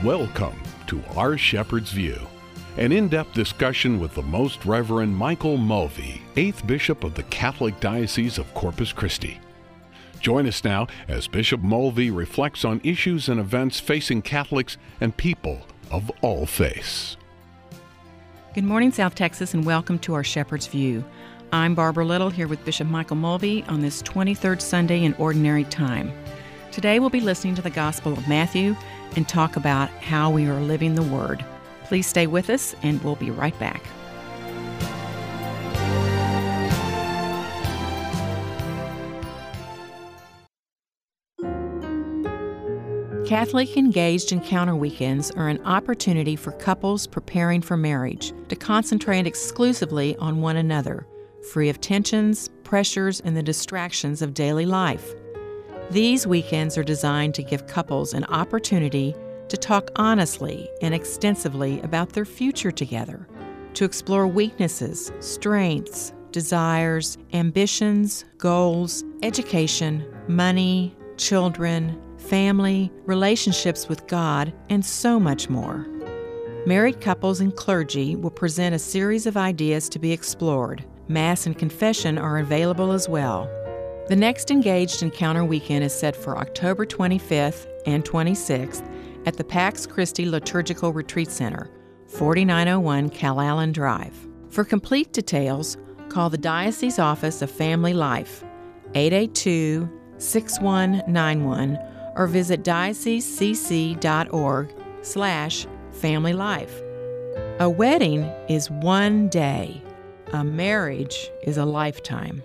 Welcome to Our Shepherd's View, an in-depth discussion with the Most Reverend Michael Mulvey, 8th Bishop of the Catholic Diocese of Corpus Christi. Join us now as Bishop Mulvey reflects on issues and events facing Catholics and people of all faiths. Good morning, South Texas, and welcome to Our Shepherd's View. I'm Barbara Little here with Bishop Michael Mulvey on this 23rd Sunday in Ordinary Time. Today we'll be listening to the Gospel of Matthew and talk about how we are living the Word. Please stay with us, and we'll be right back. Catholic Engaged Encounter Weekends are an opportunity for couples preparing for marriage to concentrate exclusively on one another, free of tensions, pressures, and the distractions of daily life. These weekends are designed to give couples an opportunity to talk honestly and extensively about their future together, to explore weaknesses, strengths, desires, ambitions, goals, education, money, children, family, relationships with God, and so much more. Married couples and clergy will present a series of ideas to be explored. Mass and confession are available as well. The next Engaged Encounter Weekend is set for October 25th and 26th at the Pax Christi Liturgical Retreat Center, 4901 Calallen Drive. For complete details, call the Diocese Office of Family Life, 882-6191, or visit diocesecc.org/familylife. A wedding is one day. A marriage is a lifetime.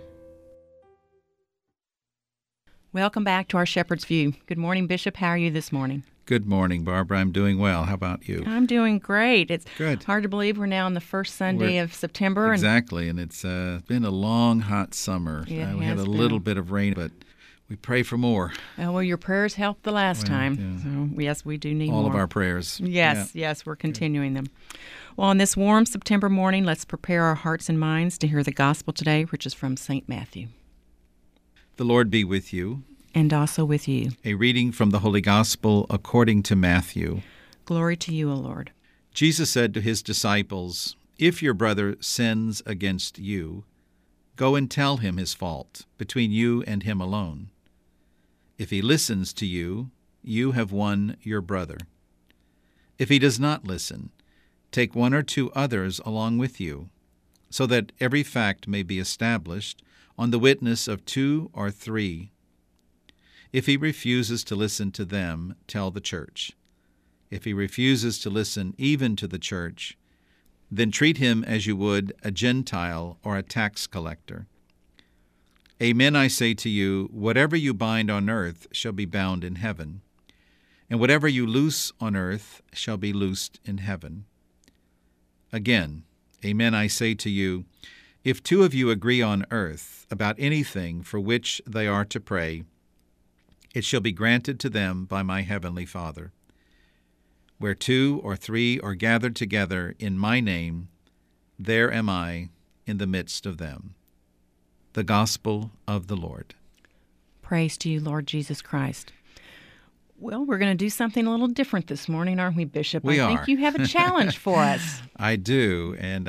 Welcome back to Our Shepherd's View. Good morning, Bishop. How are you this morning? Good morning, Barbara. I'm doing well. How about you? I'm doing great. It's good. Hard to believe we're now on the first Sunday of September. Exactly, and it's been a long, hot summer. We had a little bit of rain, but we pray for more. Well, your prayers helped the last time. Yeah. So, yes, we do need all more. Of our prayers. Yes, we're continuing them. Well, on this warm September morning, let's prepare our hearts and minds to hear the gospel today, which is from St. Matthew. The Lord be with you. And also with you. A reading from the Holy Gospel according to Matthew. Glory to you, O Lord. Jesus said to his disciples, "If your brother sins against you, go and tell him his fault, between you and him alone. If he listens to you, you have won your brother. If he does not listen, take one or two others along with you, so that every fact may be established on the witness of 2 or 3. If he refuses to listen to them, tell the church. If he refuses to listen even to the church, then treat him as you would a Gentile or a tax collector. Amen, I say to you, whatever you bind on earth shall be bound in heaven, and whatever you loose on earth shall be loosed in heaven. Again, amen, I say to you, if 2 of you agree on earth about anything for which they are to pray, it shall be granted to them by my heavenly Father. Where 2 or 3 are gathered together in my name, there am I in the midst of them." The Gospel of the Lord. Praise to you, Lord Jesus Christ. Well, we're going to do something a little different this morning, aren't we, Bishop? I think you have a challenge for us. I do, and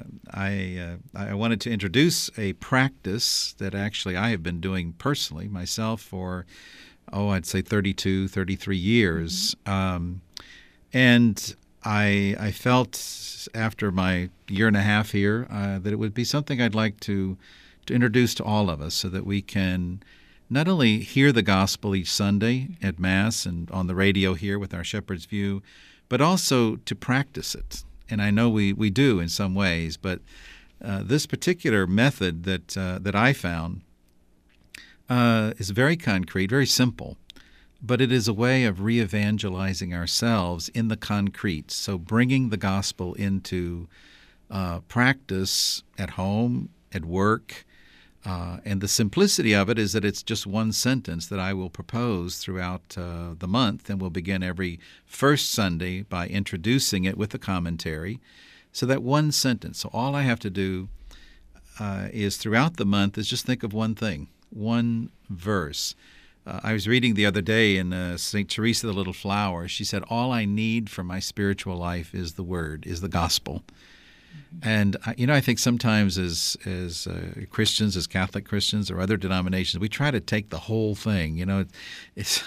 I wanted to introduce a practice that actually I have been doing personally myself for, I'd say 32, 33 years. Mm-hmm. And I felt after my year and a half here that it would be something I'd like to introduce to all of us so that we can not only hear the gospel each Sunday at Mass and on the radio here with Our Shepherd's View, but also to practice it. And I know we do in some ways, but this particular method that I found is very concrete, very simple, but it is a way of re-evangelizing ourselves in the concrete. So bringing the gospel into practice at home, at work, and the simplicity of it is that it's just one sentence that I will propose throughout the month, and we'll begin every first Sunday by introducing it with a commentary. So that one sentence. So all I have to do is throughout the month is just think of one thing, one verse I was reading the other day in St. Teresa the Little Flower. She said, all I need for my spiritual life is the Word, is the gospel. And, I think sometimes as Christians, as Catholic Christians or other denominations, we try to take the whole thing. It's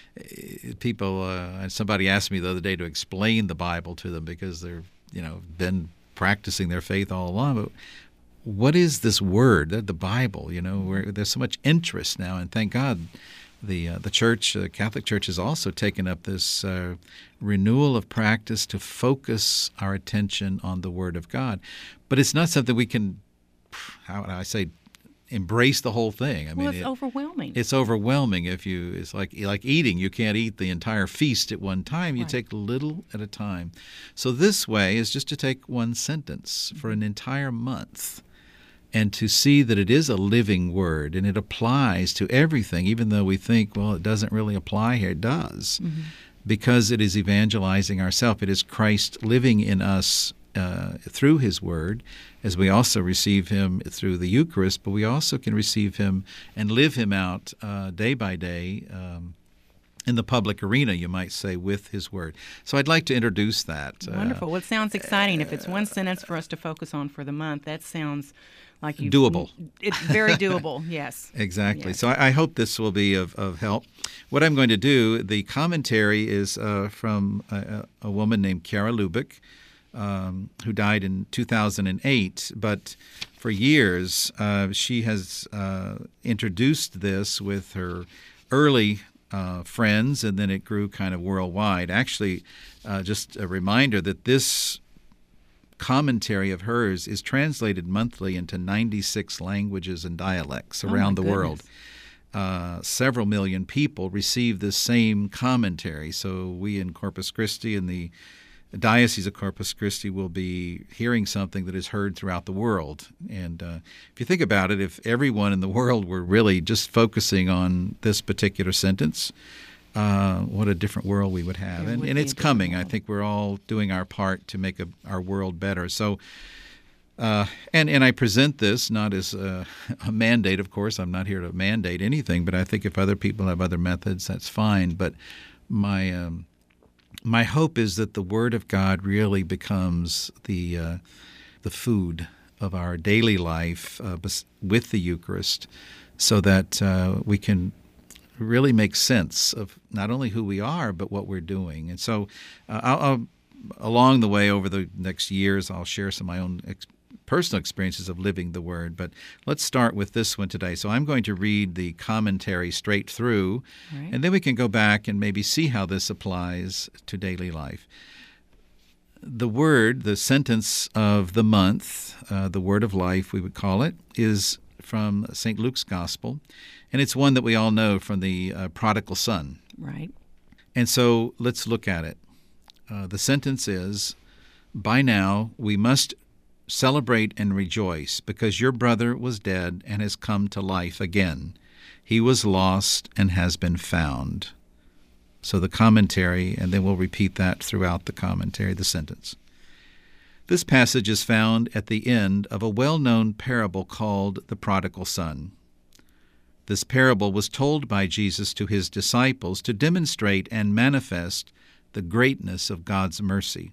people, somebody asked me the other day to explain the Bible to them because they're, been practicing their faith all along. But what is this Word, the Bible? Where there's so much interest now, and thank God the Church, the Catholic Church, has also taken up this renewal of practice to focus our attention on the Word of God. But it's not something we can, how would I say, embrace the whole thing. It's overwhelming. It's overwhelming. It's like eating. You can't eat the entire feast at one time. You take little at a time. So this way is just to take one sentence for an entire month and to see that it is a living Word and it applies to everything, even though we think, well, it doesn't really apply here. It does, because it is evangelizing ourselves. It is Christ living in us through His Word, as we also receive Him through the Eucharist, but we also can receive Him and live Him out day by day in the public arena, you might say, with His Word. So I'd like to introduce that. Wonderful. Well, it sounds exciting. If it's one sentence for us to focus on for the month, that sounds like doable. It's very doable, yes. Exactly. Yes. So I hope this will be of help. What I'm going to do, the commentary is from a woman named Chiara Lubick, who died in 2008. But for years, she has introduced this with her early friends, and then it grew kind of worldwide. Actually, just a reminder that this commentary of hers is translated monthly into 96 languages and dialects around the world. Several million people receive this same commentary. So we in Corpus Christi and the Diocese of Corpus Christi will be hearing something that is heard throughout the world. And if you think about it, if everyone in the world were really just focusing on this particular sentence, what a different world we would have. And it's coming. I think we're all doing our part to make our world better. So, and I present this not as a mandate, of course. I'm not here to mandate anything, but I think if other people have other methods, that's fine. But my hope is that the Word of God really becomes the food of our daily life with the Eucharist, so that we can really make sense of not only who we are, but what we're doing. And so I'll along the way over the next years, I'll share some of my own personal experiences of living the Word. But let's start with this one today. So I'm going to read the commentary straight through, and then we can go back and maybe see how this applies to daily life. The word, the sentence of the month, the word of life, we would call it, is from St. Luke's Gospel, and it's one that we all know from the prodigal son. Right. And so let's look at it. The sentence is, "By now we must celebrate and rejoice, because your brother was dead and has come to life again. He was lost and has been found." So the commentary, and then we'll repeat that throughout the commentary, the sentence. This passage is found at the end of a well-known parable called the Prodigal Son. This parable was told by Jesus to his disciples to demonstrate and manifest the greatness of God's mercy.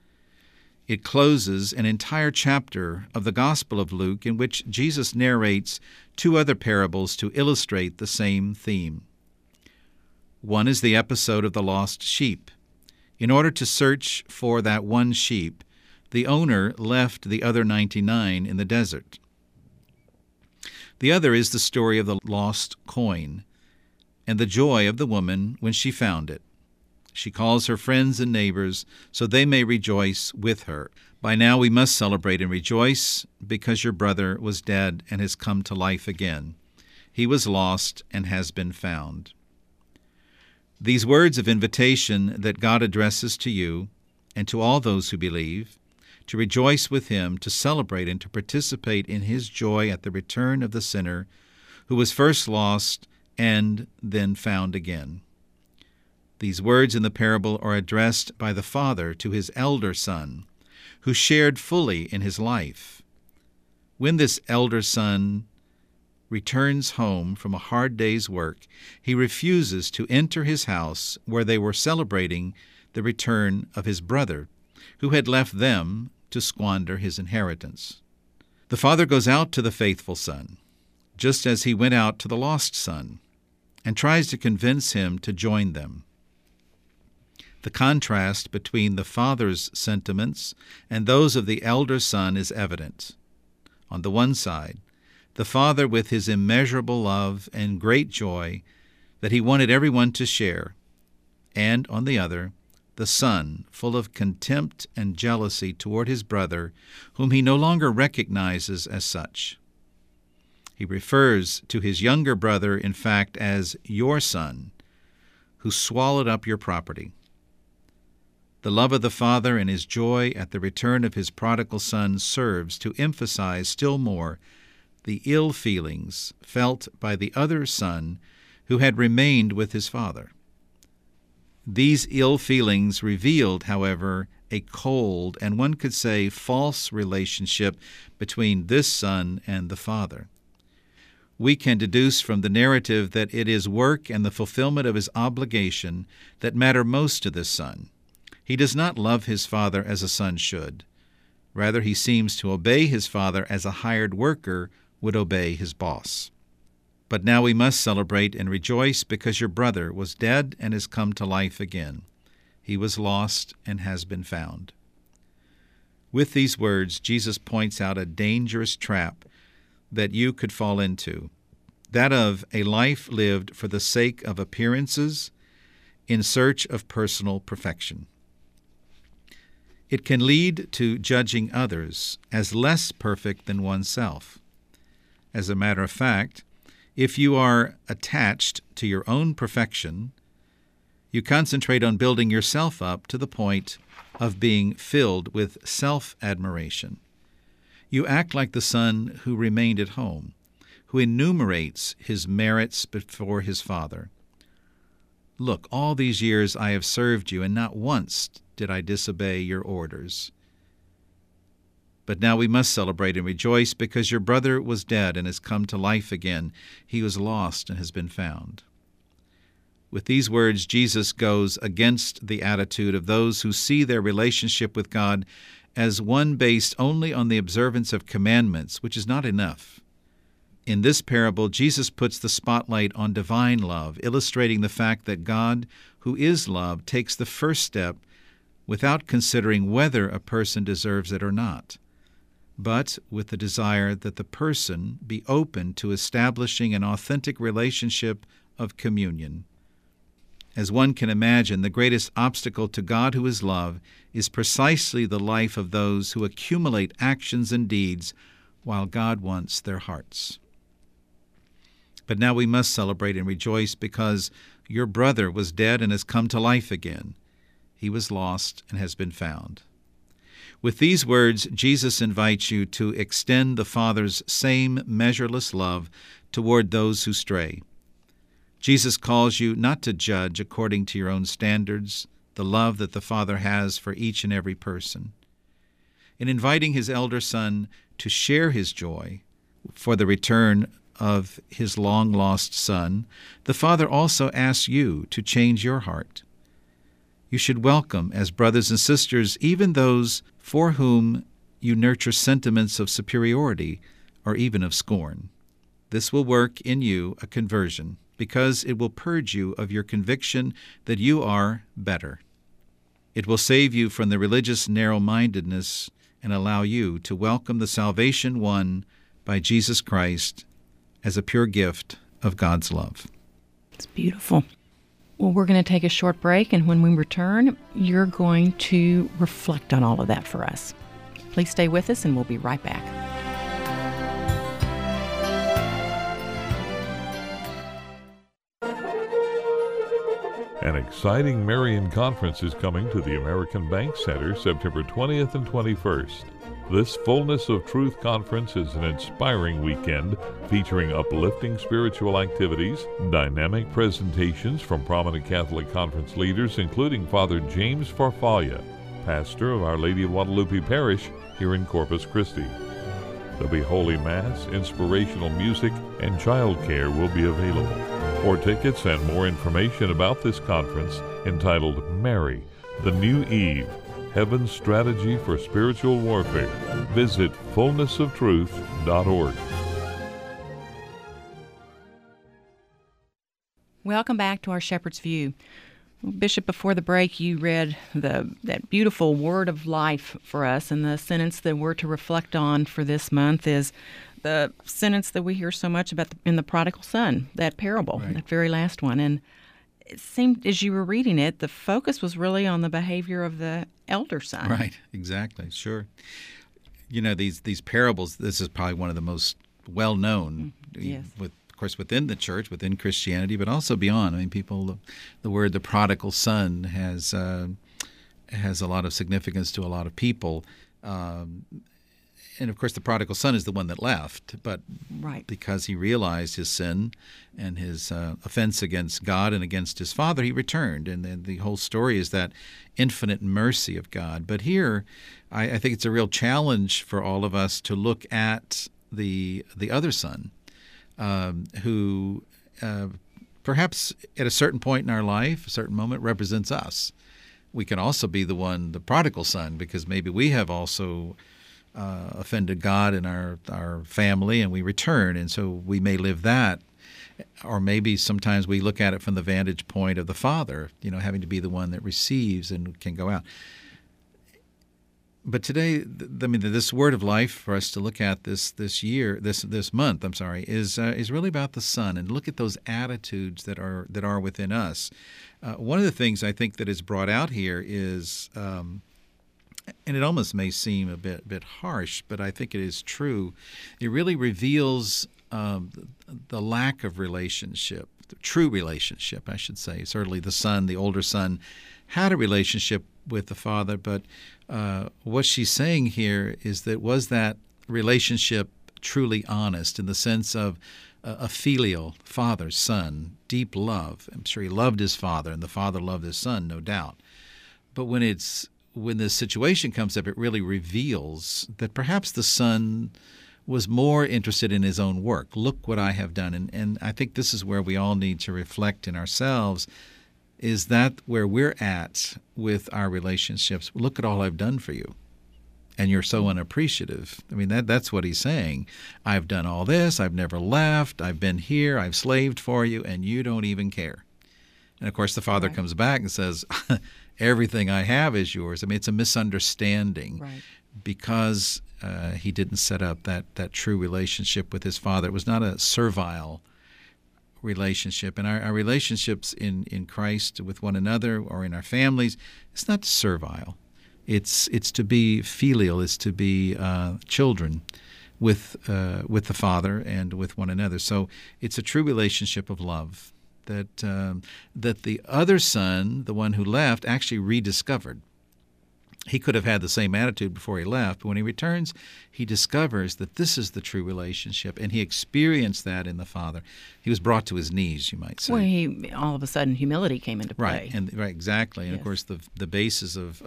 It closes an entire chapter of the Gospel of Luke in which Jesus narrates two other parables to illustrate the same theme. One is the episode of the lost sheep. In order to search for that one sheep, the owner left the other 99 in the desert. The other is the story of the lost coin and the joy of the woman when she found it. She calls her friends and neighbors so they may rejoice with her. "By now we must celebrate and rejoice, because your brother was dead and has come to life again. He was lost and has been found." These words of invitation that God addresses to you and to all those who believe, to rejoice with Him, to celebrate and to participate in His joy at the return of the sinner who was first lost and then found again. These words in the parable are addressed by the father to his elder son, who shared fully in his life. When this elder son returns home from a hard day's work, he refuses to enter his house where they were celebrating the return of his brother, who had left them to squander his inheritance. The father goes out to the faithful son, just as he went out to the lost son, and tries to convince him to join them. The contrast between the father's sentiments and those of the elder son is evident. On the one side, the father with his immeasurable love and great joy that he wanted everyone to share, and on the other, the son full of contempt and jealousy toward his brother, whom he no longer recognizes as such. He refers to his younger brother, in fact, as your son, who swallowed up your property. The love of the father and his joy at the return of his prodigal son serves to emphasize still more the ill feelings felt by the other son who had remained with his father. These ill feelings revealed, however, a cold and one could say false relationship between this son and the father. We can deduce from the narrative that it is work and the fulfillment of his obligation that matter most to this son. He does not love his father as a son should. Rather, he seems to obey his father as a hired worker would obey his boss. But now we must celebrate and rejoice because your brother was dead and has come to life again. He was lost and has been found. With these words, Jesus points out a dangerous trap that you could fall into, that of a life lived for the sake of appearances in search of personal perfection. It can lead to judging others as less perfect than oneself. As a matter of fact, if you are attached to your own perfection, you concentrate on building yourself up to the point of being filled with self-admiration. You act like the son who remained at home, who enumerates his merits before his father. Look, all these years I have served you, and not once did I disobey your orders. But now we must celebrate and rejoice because your brother was dead and has come to life again. He was lost and has been found. With these words, Jesus goes against the attitude of those who see their relationship with God as one based only on the observance of commandments, which is not enough. In this parable, Jesus puts the spotlight on divine love, illustrating the fact that God, who is love, takes the first step without considering whether a person deserves it or not, but with the desire that the person be open to establishing an authentic relationship of communion. As one can imagine, the greatest obstacle to God, who is love, is precisely the life of those who accumulate actions and deeds while God wants their hearts. But now we must celebrate and rejoice because your brother was dead and has come to life again. He was lost and has been found. With these words, Jesus invites you to extend the Father's same measureless love toward those who stray. Jesus calls you not to judge according to your own standards the love that the Father has for each and every person. In inviting his elder son to share his joy for the return of his long-lost son, the Father also asks you to change your heart. You should welcome as brothers and sisters even those for whom you nurture sentiments of superiority or even of scorn. This will work in you a conversion because it will purge you of your conviction that you are better. It will save you from the religious narrow-mindedness and allow you to welcome the salvation won by Jesus Christ as a pure gift of God's love. It's beautiful. Well, we're going to take a short break, and when we return, you're going to reflect on all of that for us. Please stay with us, and we'll be right back. An exciting Marian conference is coming to the American Bank Center September 20th and 21st. This Fullness of Truth conference is an inspiring weekend featuring uplifting spiritual activities, dynamic presentations from prominent Catholic Conference leaders, including Father James Farfalla, pastor of Our Lady of Guadalupe Parish here in Corpus Christi. There'll be Holy Mass, inspirational music, and childcare will be available. For tickets and more information about this conference entitled Mary, the New Eve, Heaven's Strategy for Spiritual Warfare, visit fullnessoftruth.org. Welcome back to our Shepherd's View. Bishop, before the break, you read that beautiful word of life for us, and the sentence that we're to reflect on for this month is the sentence that we hear so much about in the prodigal son, that parable, Right. that very last one. And it seemed, as you were reading it, the focus was really on the behavior of the elder son. Right, exactly, sure. You know, these parables, this is probably one of the most well-known, Yes. of course, within the church, within Christianity, but also beyond. I mean, the word the prodigal son has a lot of significance to a lot of people. And, of course, the prodigal son is the one that left, but Right. because he realized his sin and his offense against God and against his father, he returned. And then the whole story is that infinite mercy of God. But here, I think it's a real challenge for all of us to look at the other son, who perhaps at a certain point in our life, a certain moment, represents us. We can also be the prodigal son, because maybe we have also offended God in our family, and we return, and so we may live that. Or maybe sometimes we look at it from the vantage point of the father, having to be the one that receives and can go out. But today, this word of life for us to look at this month, is really about the son, and look at those attitudes that are within us. One of the things I think that is brought out here is, and it almost may seem a bit harsh, but I think it is true. It really reveals the lack of relationship, the true relationship, I should say. Certainly the son, the older son, had a relationship with the father, but what she's saying here is that was that relationship truly honest in the sense of a filial father-son, deep love. I'm sure he loved his father, and the father loved his son, no doubt. But when this situation comes up, it really reveals that perhaps the son was more interested in his own work. Look what I have done. And I think this is where we all need to reflect in ourselves. Is that where we're at with our relationships? Look at all I've done for you. And you're so unappreciative. I mean, that's what he's saying. I've done all this. I've never left. I've been here. I've slaved for you, and you don't even care. And, of course, the father Right. comes back and says, everything I have is yours. I mean, it's a misunderstanding. Right. Because he didn't set up that true relationship with his father. It was not a servile relationship. And our relationships in Christ with one another or in our families, it's not servile. It's to be filial. It's to be children with the Father and with one another. So it's a true relationship of love that the other son, the one who left, actually rediscovered. He could have had the same attitude before he left, but when he returns, he discovers that this is the true relationship, and he experienced that in the Father. He was brought to his knees, you might say. Well, all of a sudden, humility came into play. Right, exactly. And Yes. of course, the basis of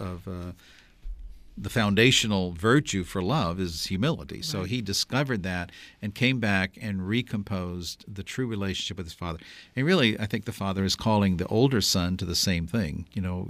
the foundational virtue for love is humility. Right. So he discovered that and came back and recomposed the true relationship with his father. And really, I think the father is calling the older son to the same thing.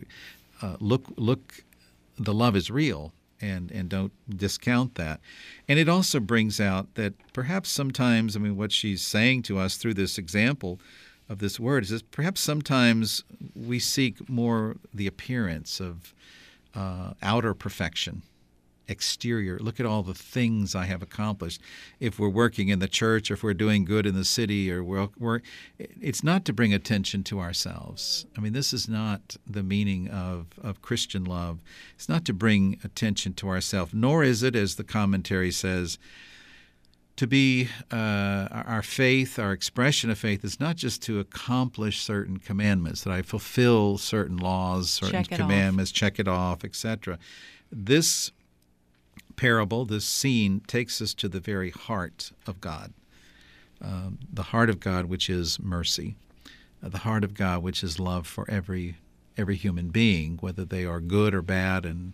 Look, the love is real, and don't discount that. And it also brings out that perhaps sometimes, what she's saying to us through this example of this word is that perhaps sometimes we seek more the appearance of outer perfection, exterior. Look at all the things I have accomplished. If we're working in the church, or if we're doing good in the city, or it's not to bring attention to ourselves. This is not the meaning of Christian love. It's not to bring attention to ourselves, nor is it, as the commentary says, to be our faith, our expression of faith is not just to accomplish certain commandments, that I fulfill certain laws, certain commandments, check it off, etc. This parable, this scene, takes us to the very heart of God, the heart of God, which is mercy, the heart of God, which is love for every human being, whether they are good or bad, and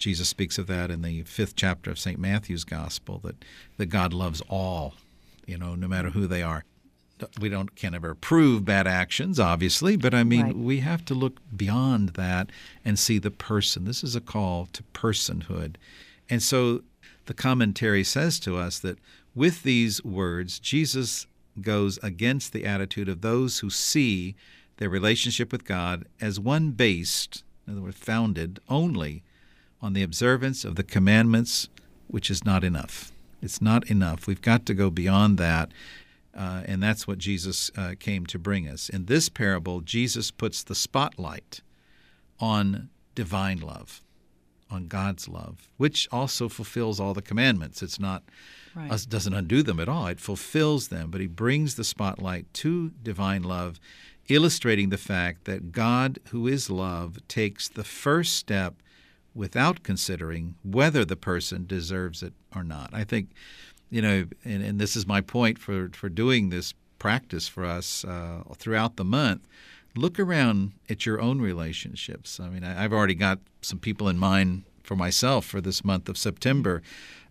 Jesus speaks of that in the 5th chapter of St. Matthew's Gospel, that God loves all, no matter who they are. We can't ever prove bad actions, obviously, but Right. we have to look beyond that and see the person. This is a call to personhood. And so the commentary says to us that with these words, Jesus goes against the attitude of those who see their relationship with God as one based, in other words, founded only on the observance of the commandments, which is not enough. It's not enough. We've got to go beyond that, and that's what Jesus came to bring us. In this parable, Jesus puts the spotlight on divine love, on God's love, which also fulfills all the commandments. It's not Right. doesn't undo them at all. It fulfills them, but he brings the spotlight to divine love, illustrating the fact that God, who is love, takes the first step without considering whether the person deserves it or not. I think, and this is my point for doing this practice for us throughout the month. Look around at your own relationships. I mean, I've already got some people in mind for myself for this month of September,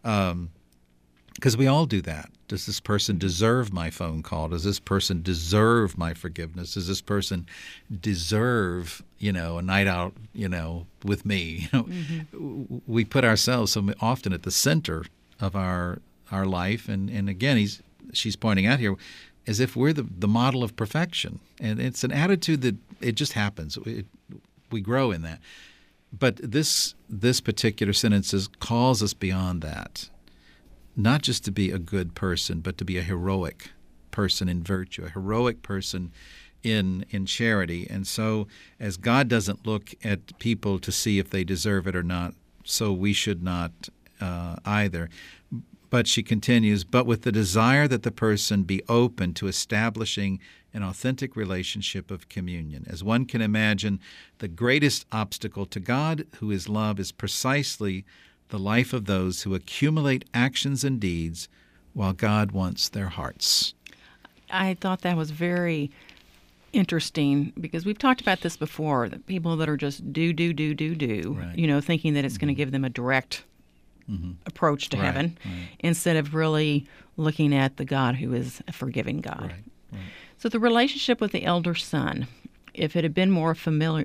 because we all do that. Does this person deserve my phone call? Does this person deserve my forgiveness? Does this person deserve, a night out, with me? We put ourselves so often at the center of our life, and again, she's pointing out here, as if we're the model of perfection, and it's an attitude that it just happens. We grow in that, but this particular sentence calls us beyond that. Not just to be a good person, but to be a heroic person in virtue, a heroic person in charity. And so as God doesn't look at people to see if they deserve it or not, so we should not either. But she continues, but with the desire that the person be open to establishing an authentic relationship of communion. As one can imagine, the greatest obstacle to God, who is love, is precisely the life of those who accumulate actions and deeds while God wants their hearts. I thought that was very interesting because we've talked about this before, that people that are just do, Right. Thinking that it's going to give them a direct approach to Right, heaven right. instead of really looking at the God who is a forgiving God. Right. So the relationship with the elder son, if it had been more familial,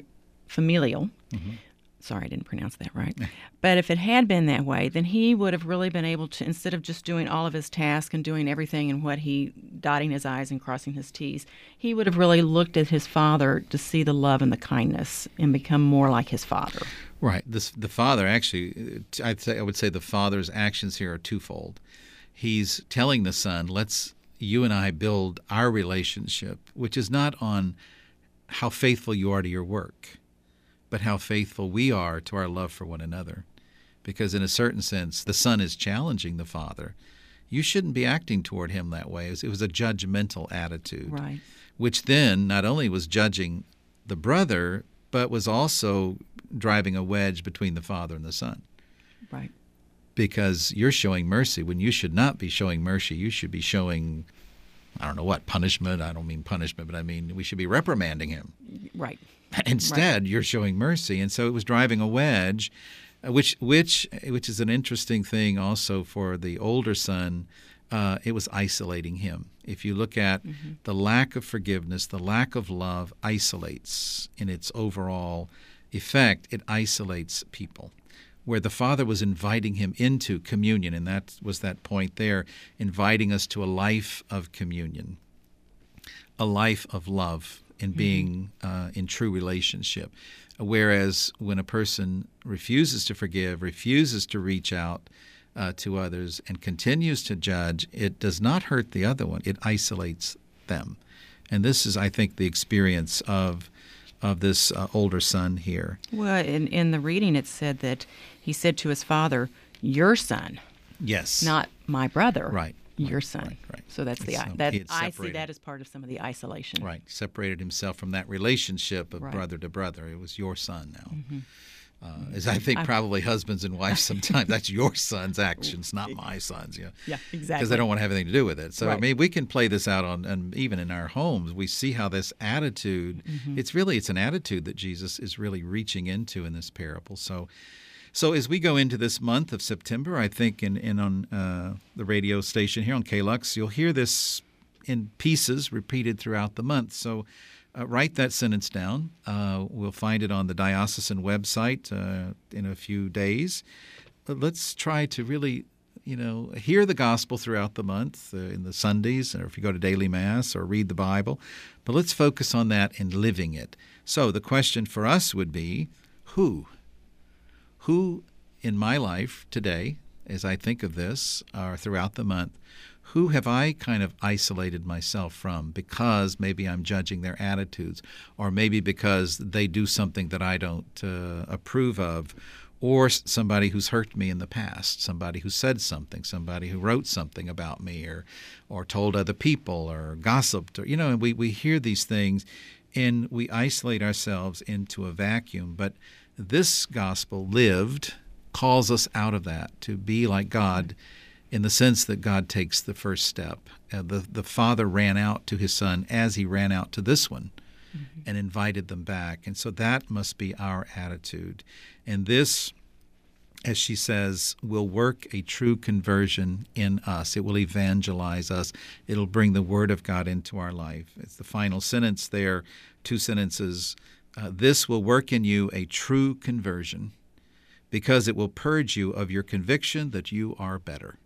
sorry, I didn't pronounce that right, but if it had been that way, then he would have really been able to, instead of just doing all of his tasks and doing everything and dotting his I's and crossing his T's, he would have really looked at his father to see the love and the kindness and become more like his father. Right. The father, actually, I would say the father's actions here are twofold. He's telling the son, you and I build our relationship, which is not on how faithful you are to your work, but how faithful we are to our love for one another. Because in a certain sense, the son is challenging the father. You shouldn't be acting toward him that way. It was a judgmental attitude, Right. which then not only was judging the brother, but was also driving a wedge between the father and the son. Right. Because you're showing mercy when you should not be showing mercy. You should be showing, I don't know what, punishment. I don't mean punishment, but I mean we should be reprimanding him. Right. Instead, you're showing mercy. And so it was driving a wedge, which is an interesting thing also for the older son. It was isolating him. If you look at the lack of forgiveness, the lack of love isolates in its overall effect. It isolates people. Where the Father was inviting him into communion, and that was that point there, inviting us to a life of communion, a life of love, and being in true relationship. Whereas when a person refuses to forgive, refuses to reach out to others, and continues to judge, it does not hurt the other one. It isolates them. And this is, I think, the experience of this older son here. Well, in the reading it said that he said to his father, "Your son," Yes. not my brother. Right. Your son. Right. So that's So he had I see separated. that as part of some of the isolation. Right. Separated himself from that relationship of Right. brother to brother. It was your son now. As I think probably husbands and wives sometimes, that's your son's actions, not my son's. Yeah, exactly. Because they don't want to have anything to do with it. So, I Right. mean, we can play this out and even in our homes, we see how this attitude, it's an attitude that Jesus is really reaching into in this parable. So So as we go into this month of September, I think on the radio station here on KLUX, you'll hear this in pieces repeated throughout the month. So write that sentence down. We'll find it on the diocesan website in a few days. But let's try to really, hear the gospel throughout the month in the Sundays, or if you go to daily Mass or read the Bible. But let's focus on that and living it. So the question for us would be, who in my life today, as I think of this, or throughout the month, who have I kind of isolated myself from because maybe I'm judging their attitudes, or maybe because they do something that I don't approve of, or somebody who's hurt me in the past, somebody who said something, somebody who wrote something about me, or told other people, or gossiped, or and we hear these things, and we isolate ourselves into a vacuum. But this gospel lived calls us out of that to be like God, in the sense that God takes the first step. The Father ran out to His Son as He ran out to this one, and invited them back. And so that must be our attitude. And this, as she says, will work a true conversion in us. It will evangelize us. It'll bring the Word of God into our life. It's the final sentence there, 2 sentences. This will work in you a true conversion, because it will purge you of your conviction that you are better.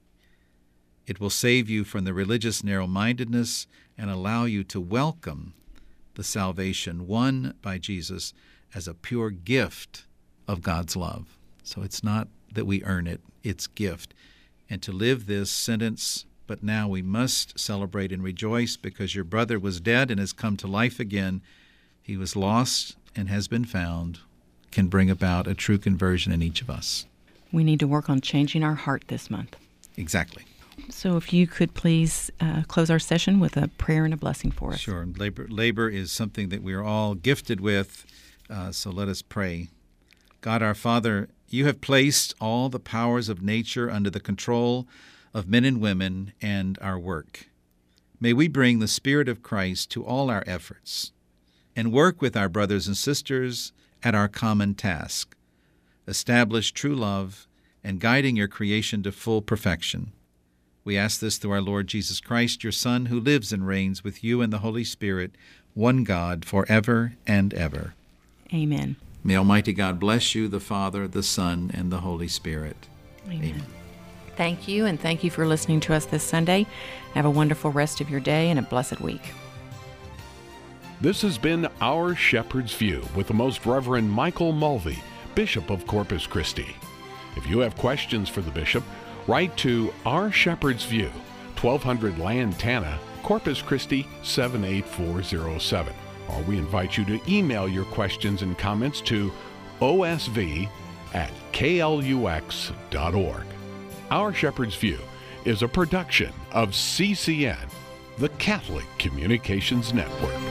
It will save you from the religious narrow-mindedness and allow you to welcome the salvation won by Jesus as a pure gift of God's love. So it's not that we earn it, it's gift. And to live this sentence, but now we must celebrate and rejoice because your brother was dead and has come to life again. He was lost and has been found, can bring about a true conversion in each of us. We need to work on changing our heart this month. Exactly. So if you could please close our session with a prayer and a blessing for us. Sure. Labor is something that we are all gifted with, so let us pray. God our Father, you have placed all the powers of nature under the control of men and women and our work. May we bring the Spirit of Christ to all our efforts and work with our brothers and sisters at our common task. Establish true love and guiding your creation to full perfection. We ask this through our Lord Jesus Christ, your Son, who lives and reigns with you and the Holy Spirit, one God, forever and ever. Amen. May Almighty God bless you, the Father, the Son, and the Holy Spirit. Amen. Thank you, and thank you for listening to us this Sunday. Have a wonderful rest of your day and a blessed week. This has been Our Shepherd's View with the Most Reverend Michael Mulvey, Bishop of Corpus Christi. If you have questions for the Bishop, write to Our Shepherd's View, 1200 Lantana, Corpus Christi 78407. Or we invite you to email your questions and comments to osv@klux.org. Our Shepherd's View is a production of CCN, the Catholic Communications Network.